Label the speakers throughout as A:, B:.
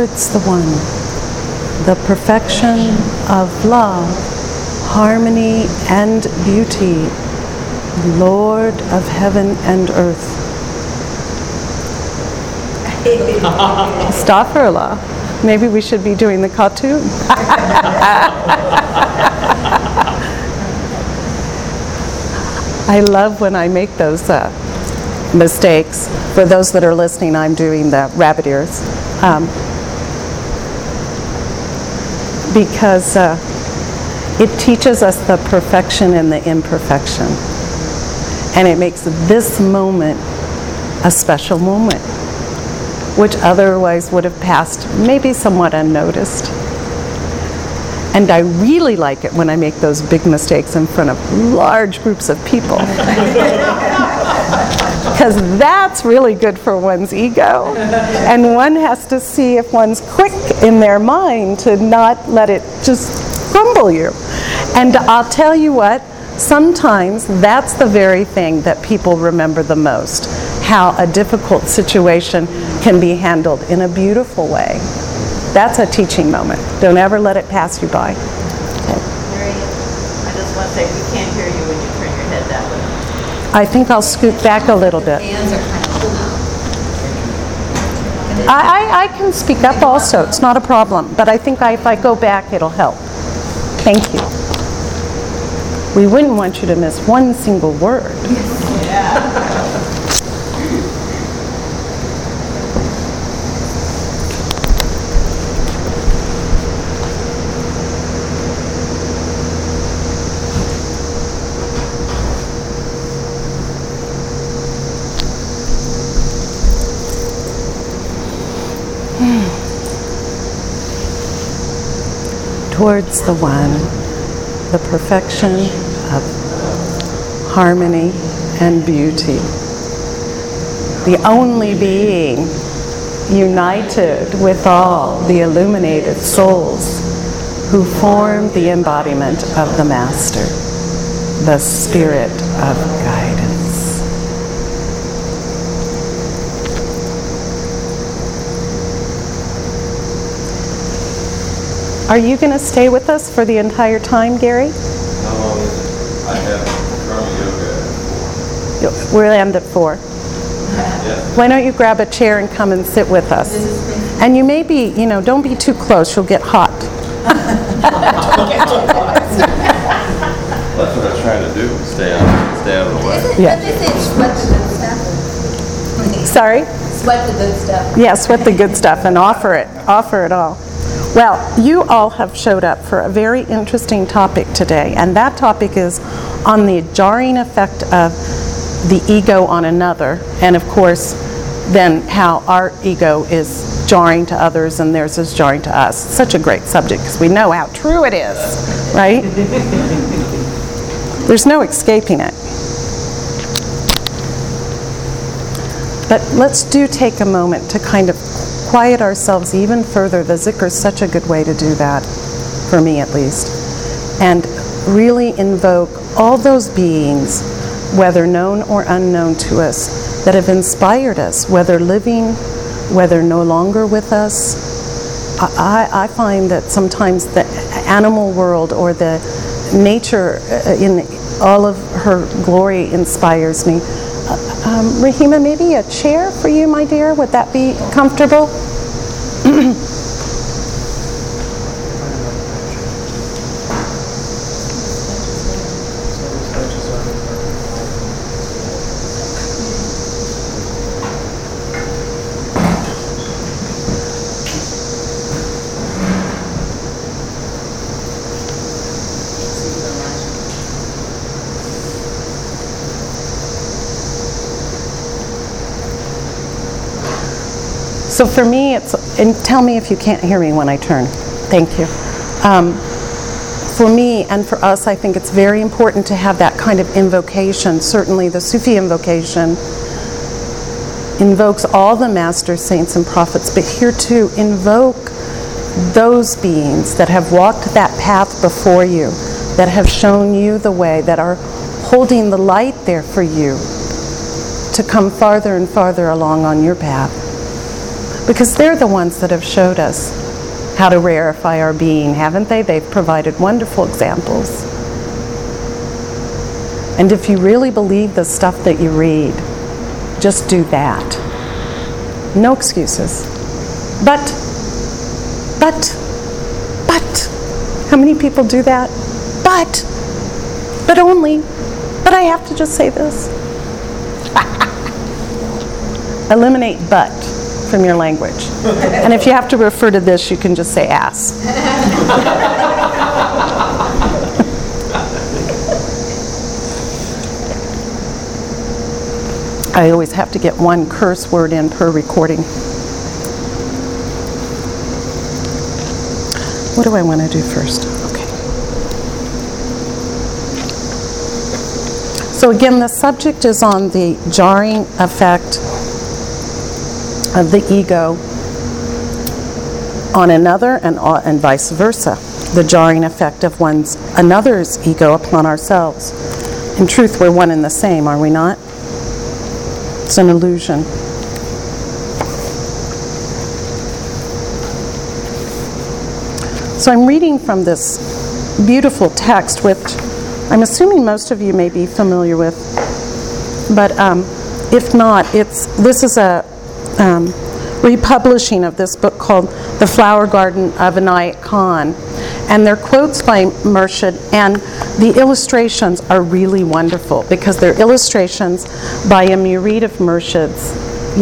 A: towards the One, the perfection of love, harmony, and beauty, Lord of heaven and earth. Astaghfirullah. Maybe we should be doing the cartoon. I love when I make those mistakes. For those that are listening, I'm doing the rabbit ears. Because it teaches us the perfection and the imperfection. And it makes this moment a special moment, which otherwise would have passed maybe somewhat unnoticed. And I really like it when I make those big mistakes in front of large groups of people. Because that's really good for one's ego. And one has to see if one's quick in their mind to not let it just crumble you. And I'll tell you what, sometimes that's the very thing that people remember the most, how a difficult situation can be handled in a beautiful way. That's a teaching moment. Don't ever let it pass you by. Okay.
B: Mary, I just want to say we can't hear you when you turn your head that way.
A: I think I'll scoot back a little bit.
C: Hands are kind of cool.
A: I can speak up also. It's not a problem. But I think if I go back, it'll help. Thank you. We wouldn't want you to miss one single word.
B: Yeah.
A: Towards the One, the perfection of harmony and beauty, the only being united with all the illuminated souls who form the embodiment of the Master, the Spirit of Guidance. Are you going to stay with us for the entire time, Gary?
D: How long is it? I have karma yoga at 4.
A: We'll end at 4.
D: Yes.
A: Why don't you grab a chair and come and sit with us? And you may be, don't be too close, you'll get hot.
D: That's what I'm trying to do. Stay out of the way.
A: Yeah.
C: They say sweat the good stuff.
A: Sorry?
C: Sweat the good stuff.
A: Yeah, sweat the good stuff and offer it all. Well, you all have showed up for a very interesting topic today, and that topic is on the jarring effect of the ego on another, and of course, then how our ego is jarring to others and theirs is jarring to us. Such a great subject because we know how true it is, right? There's no escaping it. But let's take a moment to kind of quiet ourselves even further. The zikr is such a good way to do that, for me at least. And really invoke all those beings, whether known or unknown to us, that have inspired us, whether living, whether no longer with us. I find that sometimes the animal world or the nature in all of her glory inspires me. Rahima, maybe a chair for you, my dear? Would that be comfortable? So for me, and tell me if you can't hear me when I turn. Thank you. For me and for us, I think it's very important to have that kind of invocation. Certainly the Sufi invocation invokes all the master saints and prophets, but here too, invoke those beings that have walked that path before you, that have shown you the way, that are holding the light there for you to come farther and farther along on your path. Because they're the ones that have showed us how to rarefy our being, haven't they? They've provided wonderful examples. And if you really believe the stuff that you read, just do that. No excuses. But, how many people do that? But I have to just say this. Eliminate but from your language. And if you have to refer to this, you can just say ass. I always have to get one curse word in per recording. What do I want to do first? Okay. So again, the subject is on the jarring effect of the ego on another and vice versa. The jarring effect of another's ego upon ourselves. In truth, we're one and the same, are we not? It's an illusion. So I'm reading from this beautiful text, which I'm assuming most of you may be familiar with, but if not, this is a republishing of this book called The Flower Garden of Inayat Khan. And they're quotes by Murshid, and the illustrations are really wonderful because they're illustrations by a murid of Murshid's,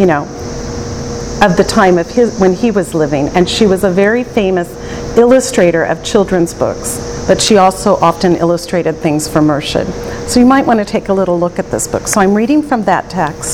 A: of the time of when he was living. And she was a very famous illustrator of children's books, but she also often illustrated things for Murshid. So you might want to take a little look at this book. So I'm reading from that text.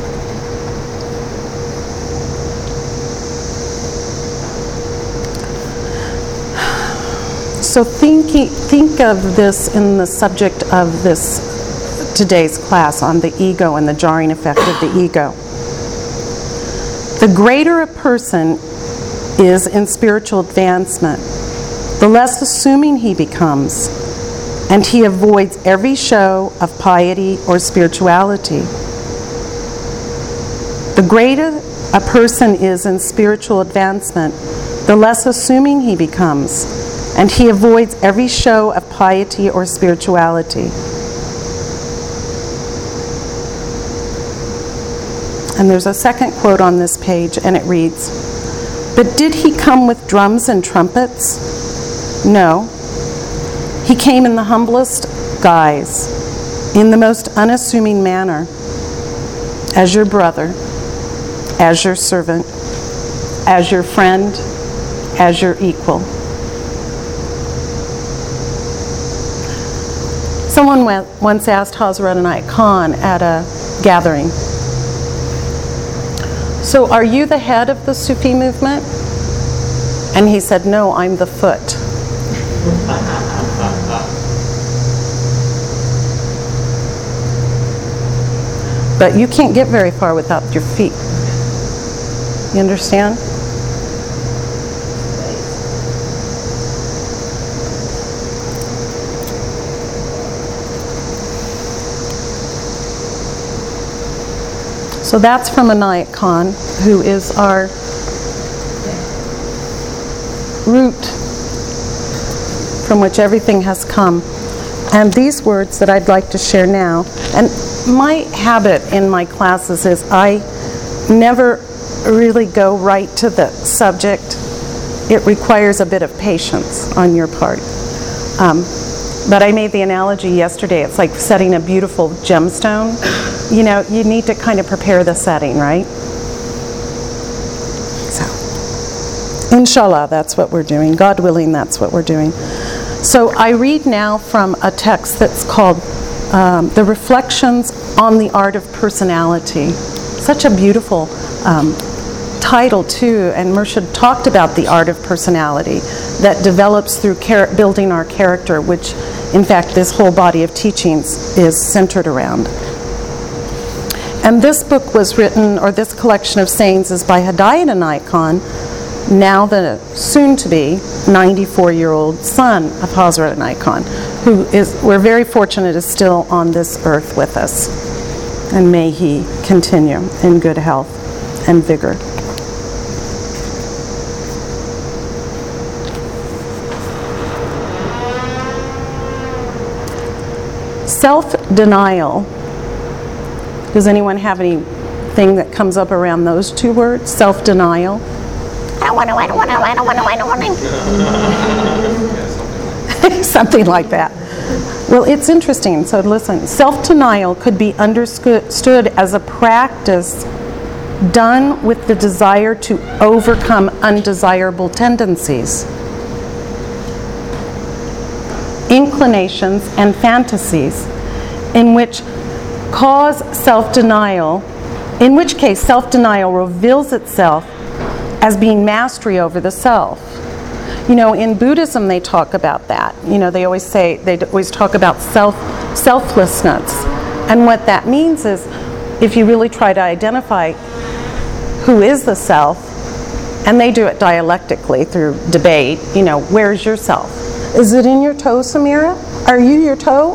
A: So think of this in the subject of this today's class on the ego and the jarring effect of the ego. The greater a person is in spiritual advancement, the less assuming he becomes, and he avoids every show of piety or spirituality. The greater a person is in spiritual advancement, the less assuming he becomes, and he avoids every show of piety or spirituality. And there's a second quote on this page, and it reads, "But did he come with drums and trumpets? No. He came in the humblest guise, in the most unassuming manner, as your brother, as your servant, as your friend, as your equal." Someone once asked Hazrat Inayat Khan at a gathering, "So are you the head of the Sufi movement?" And he said, "No, I'm the foot." But you can't get very far without your feet. You understand? So that's from Inayat Khan, who is our root from which everything has come. And these words that I'd like to share now, and my habit in my classes is I never really go right to the subject. It requires a bit of patience on your part. But I made the analogy yesterday, it's like setting a beautiful gemstone. You need to kind of prepare the setting, right? So, inshallah, that's what we're doing. God willing, that's what we're doing. So I read now from a text that's called The Reflections on the Art of Personality. Such a beautiful title, too, and Murshid talked about the art of personality that develops through building our character, which, in fact, this whole body of teachings is centered around. And this book was written, or this collection of sayings is by Hidayat Inayat Khan, now the soon-to-be 94-year-old son of Hazrat Inayat Khan, who we're very fortunate is still on this earth with us. And may he continue in good health and vigor. Self-denial. Does anyone have anything that comes up around those two words? Self-denial. Something like that. Well, it's interesting. So listen, self-denial could be understood as a practice done with the desire to overcome undesirable tendencies, inclinations, and fantasies, in which case self-denial reveals itself as being mastery over the self. You know, in Buddhism they talk about that. You know, they always talk about selflessness. And what that means is, if you really try to identify who is the self, and they do it dialectically through debate, you know, where's your self? Is it in your toe, Samira? Are you your toe?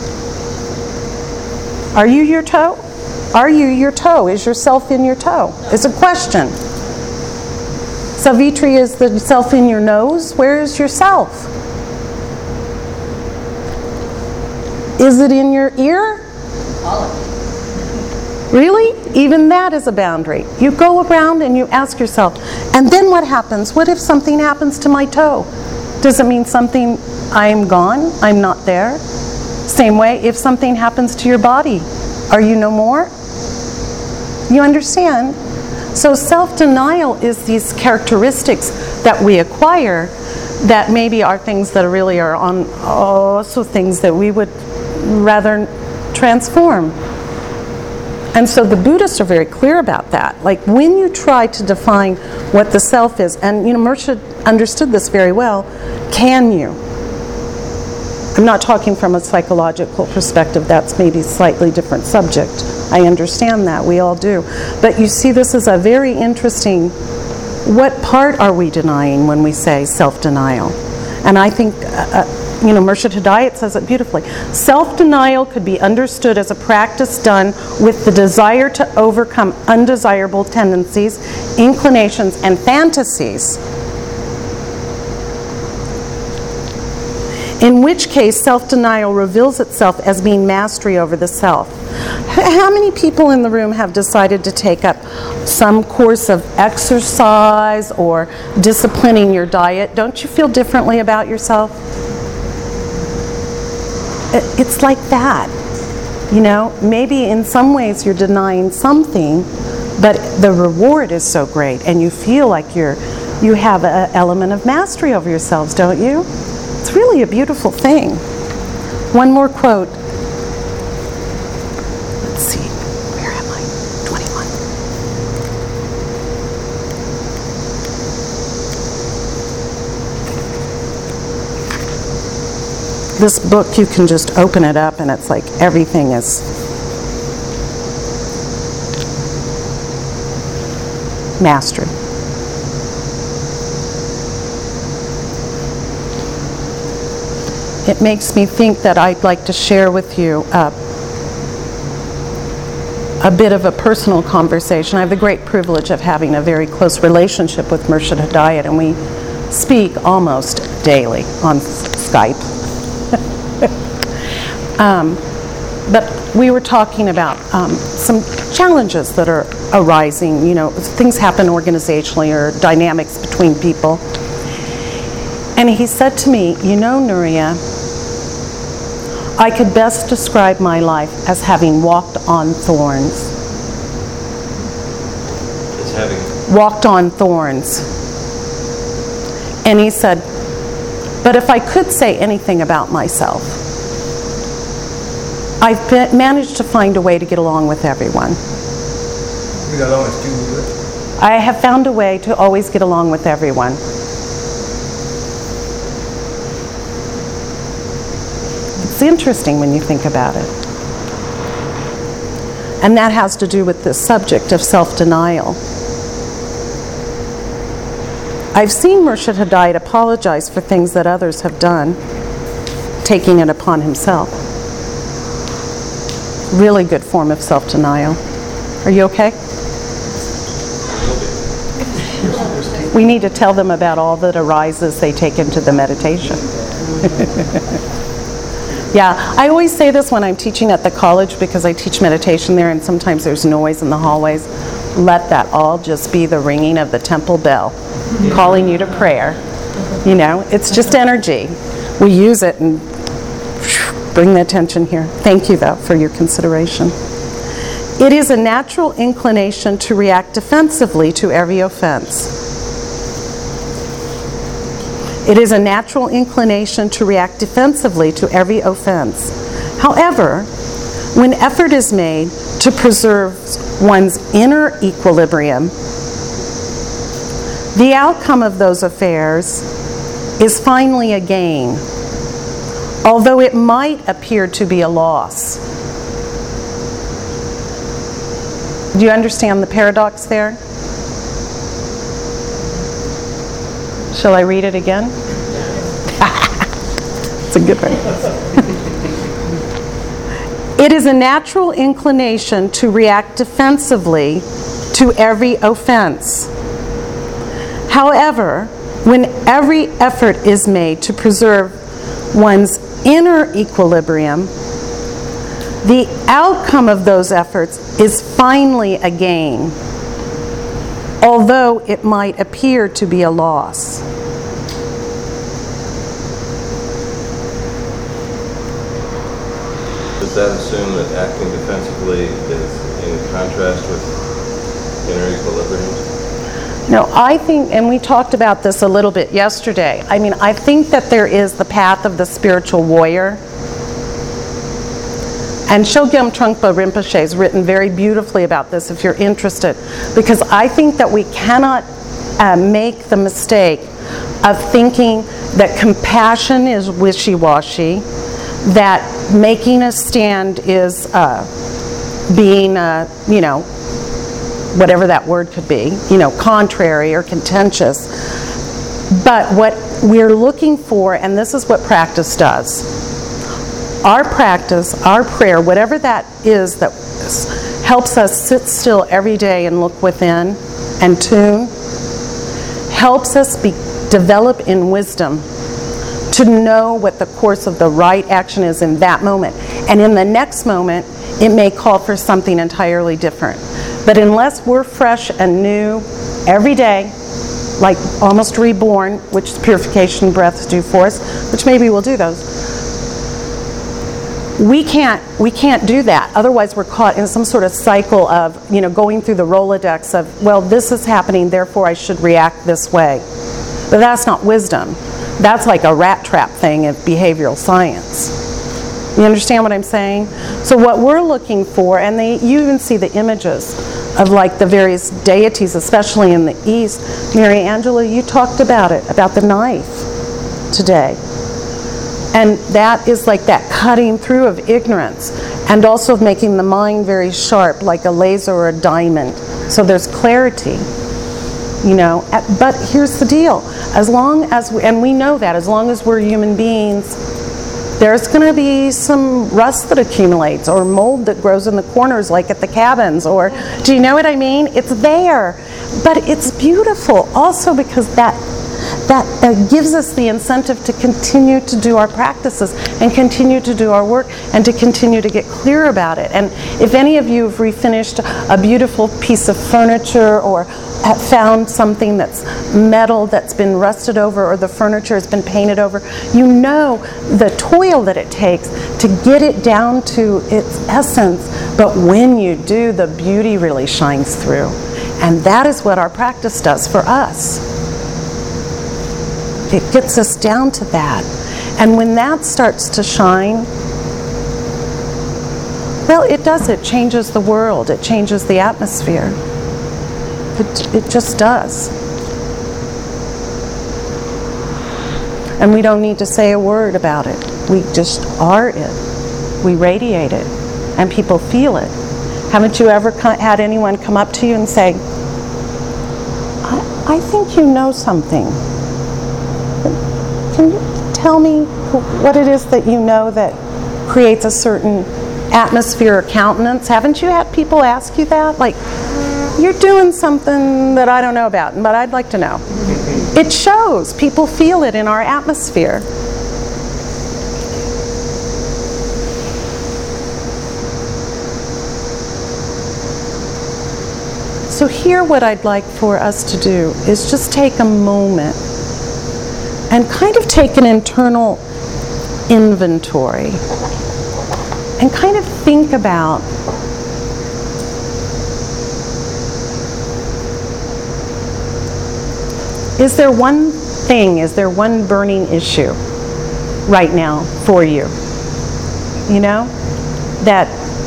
A: Are you your toe? Are you your toe? Is your self in your toe? It's a question. Savitri, is the self in your nose? Where is your self? Is it in your ear?
C: All of it.
A: Really? Even that is a boundary. You go around and you ask yourself, and then what happens? What if something happens to my toe? Does it mean something, I'm gone? I'm not there? Same way, if something happens to your body, are you no more? You understand? So self-denial is these characteristics that we acquire that maybe are things that really are also things that we would rather transform. And so the Buddhists are very clear about that. Like, when you try to define what the self is, and you know, Mercia understood this very well, can you? I'm not talking from a psychological perspective. That's maybe a slightly different subject. I understand that. We all do. But you see, this is a very interesting, what part are we denying when we say self-denial? And I think, you know, Murshid Hidayat says it beautifully. Self-denial could be understood as a practice done with the desire to overcome undesirable tendencies, inclinations, and fantasies, in which case self-denial reveals itself as being mastery over the self. How many people in the room have decided to take up some course of exercise or disciplining your diet? Don't you feel differently about yourself? It's like that. You know, maybe in some ways you're denying something, but the reward is so great, and you feel like you have an element of mastery over yourselves, don't you? It's really a beautiful thing. One more quote. Let's see, where am I? 21. This book, you can just open it up and it's like everything is mastery. It makes me think that I'd like to share with you a bit of a personal conversation. I have the great privilege of having a very close relationship with Murshid Hidayat, and we speak almost daily on Skype. But we were talking about some challenges that are arising. You know, things happen organizationally or dynamics between people. And he said to me, you know, Nuria, I could best describe my life as having walked on thorns.
D: It's having.
A: Walked on thorns. And he said, but if I could say anything about myself, I've managed to find a way to get along with everyone. I have found a way to always get along with everyone. It's interesting when you think about it. And that has to do with this subject of self-denial. I've seen Murshid Hidayat apologize for things that others have done, taking it upon himself. Really good form of self-denial. Are you okay? We need to tell them about all that arises they take into the meditation. Yeah, I always say this when I'm teaching at the college because I teach meditation there and sometimes there's noise in the hallways. Let that all just be the ringing of the temple bell, calling you to prayer. You know, it's just energy. We use it and bring the attention here. Thank you, though, for your consideration. It is a natural inclination to react defensively to every offense. It is a natural inclination to react defensively to every offense. However, when effort is made to preserve one's inner equilibrium, the outcome of those affairs is finally a gain, although it might appear to be a loss. Do you understand the paradox there? Shall I read it again? It's a good one. It is a natural inclination to react defensively to every offense. However, when every effort is made to preserve one's inner equilibrium, the outcome of those efforts is finally a gain, although it might appear to be a loss.
D: Does that assume that acting defensively is in contrast with inner equilibrium?
A: No, I think, and we talked about this a little bit yesterday, I mean, I think that there is the path of the spiritual warrior. And Chogyam Trungpa Rinpoche has written very beautifully about this if you're interested, because I think that we cannot make the mistake of thinking that compassion is wishy-washy, that making a stand is being, whatever that word could be, contrary or contentious. But what we're looking for, and this is what practice does, our practice, our prayer, whatever that is that helps us sit still every day and look within and tune, helps us develop in wisdom to know what the course of the right action is in that moment. And in the next moment, it may call for something entirely different. But unless we're fresh and new every day, like almost reborn, which purification breaths do for us, which maybe we'll do those, we can't do that. Otherwise we're caught in some sort of cycle of, going through the Rolodex of, well, this is happening, therefore I should react this way. But that's not wisdom. That's like a rat trap thing of behavioral science. You understand what I'm saying? So what we're looking for, and you even see the images of like the various deities, especially in the East. Mary Angela, you talked about it, about the knife today. And that is like that cutting through of ignorance, and also making the mind very sharp, like a laser or a diamond. So there's clarity, But here's the deal. As long as, and we know that, as long as we're human beings, there's going to be some rust that accumulates, or mold that grows in the corners like at the cabins, or, do you know what I mean? It's there. But it's beautiful also because that gives us the incentive to continue to do our practices and continue to do our work and to continue to get clear about it. And if any of you have refinished a beautiful piece of furniture or have found something that's metal that's been rusted over, or the furniture has been painted over, you know the toil that it takes to get it down to its essence. But when you do, the beauty really shines through. And that is what our practice does for us. It gets us down to that. And when that starts to shine, well, it does. It changes the world. It changes the atmosphere. It just does. And we don't need to say a word about it. We just are it. We radiate it. And people feel it. Haven't you ever had anyone come up to you and say, I think you know something. Can you tell me what it is that you know that creates a certain atmosphere or countenance? Haven't you had people ask you that? Like, you're doing something that I don't know about, but I'd like to know. It shows. People feel it in our atmosphere. So here what I'd like for us to do is just take a moment and kind of take an internal inventory and kind of think about is there one thing, is there one burning issue right now for you, you know, that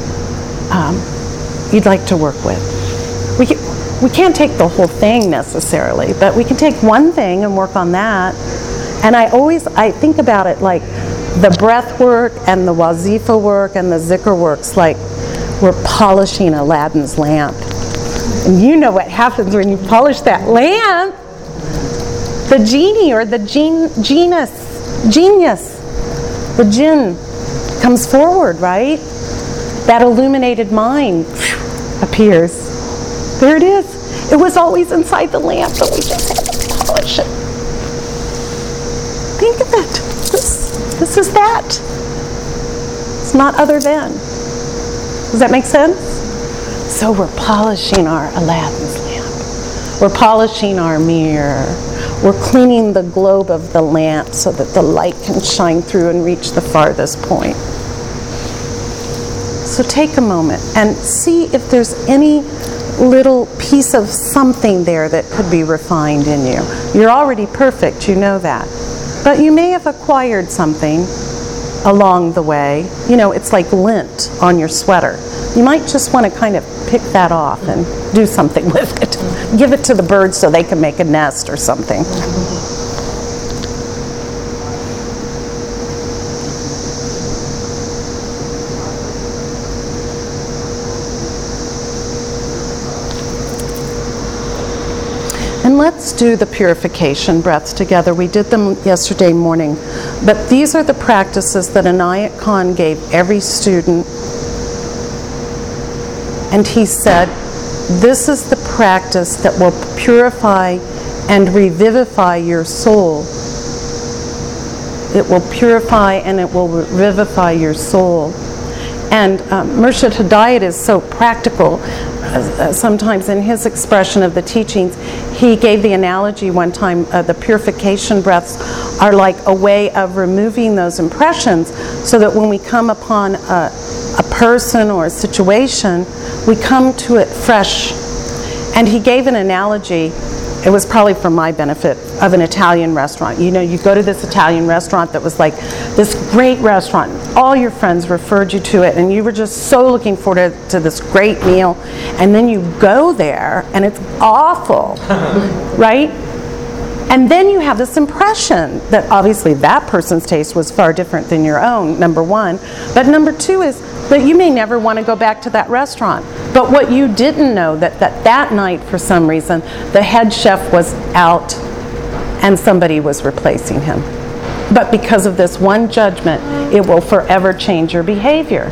A: you'd like to work with? We can't take the whole thing necessarily, but we can take one thing and work on that. And I think about it like the breath work and the wazifa work and the zikr works like we're polishing Aladdin's lamp. And you know what happens when you polish that lamp. The genie or the genius, the jinn comes forward, right? That illuminated mind appears. There it is. It was always inside the lamp, but we just had to polish it. Think of it. This is that. It's not other than. Does that make sense? So we're polishing our Aladdin's lamp. We're polishing our mirror. We're cleaning the globe of the lamp so that the light can shine through and reach the farthest point. So take a moment and see if there's any little piece of something there that could be refined in you. You're already perfect, you know that. But you may have acquired something along the way. You know, it's like lint on your sweater. You might just want to kind of pick that off and do something with it. Give it to the birds so they can make a nest or something. And let's do the purification breaths together. We did them yesterday morning. But these are the practices that Inayat Khan gave every student. And he said, this is the practice that will purify and revivify your soul. It will purify and it will revivify your soul. And Murshid Hidayat is so practical. Sometimes in his expression of the teachings, he gave the analogy one time, the purification breaths are like a way of removing those impressions so that when we come upon a person or a situation, we come to it fresh. And he gave an analogy, it was probably for my benefit, of an Italian restaurant. You know, you go to this Italian restaurant that was like this great restaurant. All your friends referred you to it, and you were just so looking forward to this great meal. And then you go there, and it's awful, right? And then you have this impression that obviously that person's taste was far different than your own, number one. But number two is that you may never want to go back to that restaurant. But what you didn't know that night, for some reason, the head chef was out and somebody was replacing him. But because of this one judgment, it will forever change your behavior.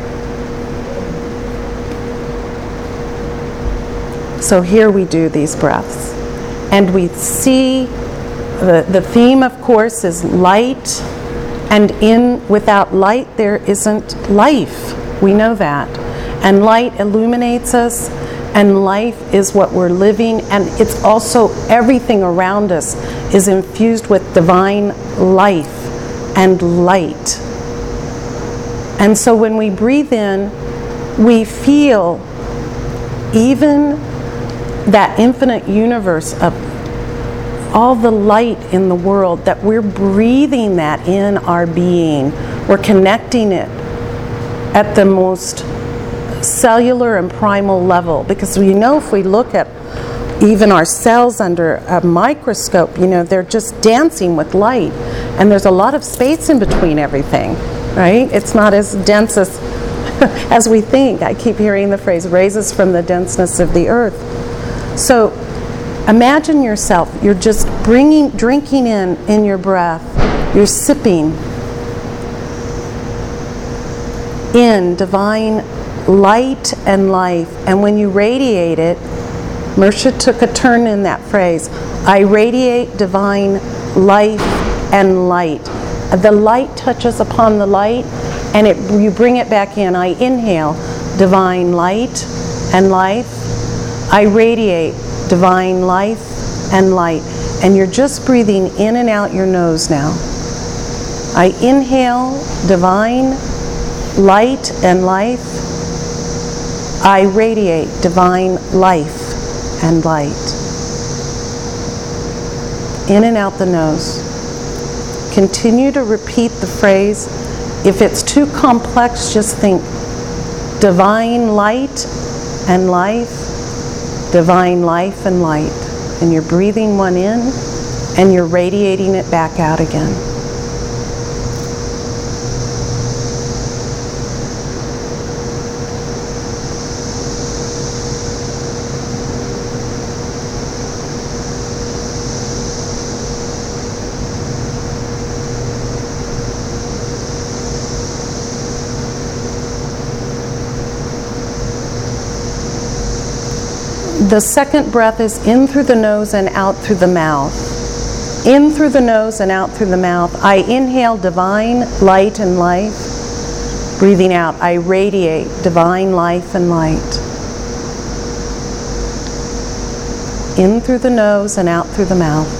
A: So here we do these breaths. And we see the theme, of course, is light. And without light, there isn't life. We know that. And light illuminates us, and life is what we're living, and it's also everything around us is infused with divine life and light. And so when we breathe in, we feel even that infinite universe of all the light in the world, that we're breathing that in our being. We're connecting it at the most cellular and primal level, because we know if we look at even our cells under a microscope, you know, they're just dancing with light, and there's a lot of space in between everything, right? It's not as dense as we think. I keep hearing the phrase, raises from the denseness of the earth. So imagine yourself, you're just drinking in your breath, you're sipping in divine light and life, and when you radiate it, Murshid took a turn in that phrase, I radiate divine life and light. The light touches upon the light, and you bring it back in. I inhale divine light and life. I radiate divine life and light. And you're just breathing in and out your nose now. I inhale divine light and life. I radiate divine life and light. In and out the nose. Continue to repeat the phrase. If it's too complex, just think divine light and life, divine life and light. And you're breathing one in and you're radiating it back out again. The second breath is in through the nose and out through the mouth. In through the nose and out through the mouth. I inhale divine light and life. Breathing out, I radiate divine life and light. In through the nose and out through the mouth.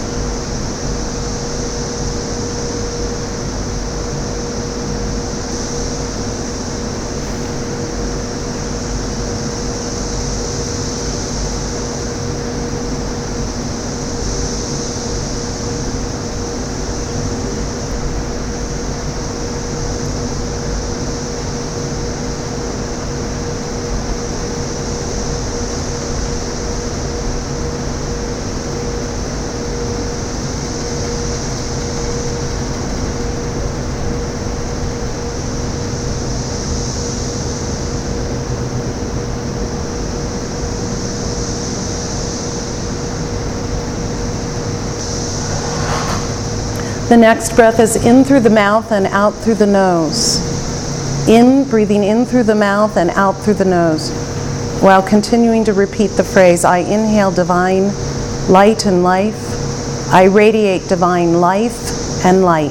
A: The next breath is in through the mouth and out through the nose. In, breathing in through the mouth and out through the nose, while continuing to repeat the phrase, I inhale divine light and life. I radiate divine life and light.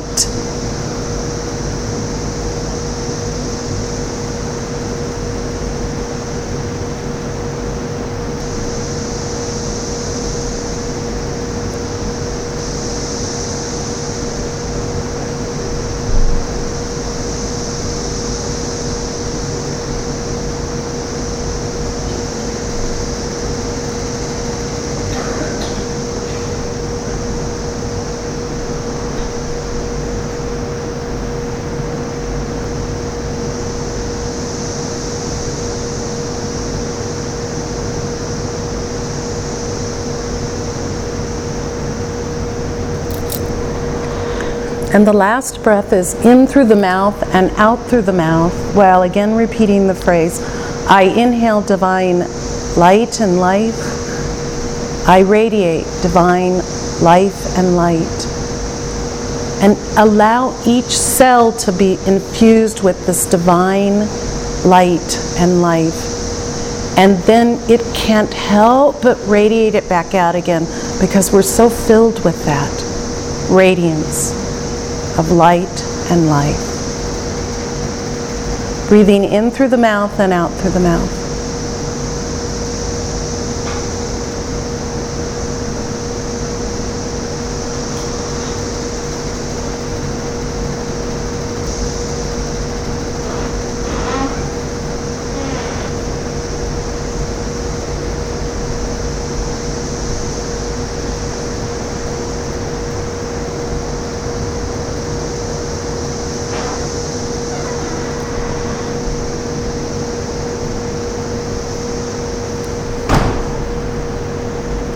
A: And the last breath is in through the mouth and out through the mouth, while again repeating the phrase, I inhale divine light and life. I radiate divine life and light. And allow each cell to be infused with this divine light and life. And then it can't help but radiate it back out again, because we're so filled with that radiance of light and life. Breathing in through the mouth and out through the mouth.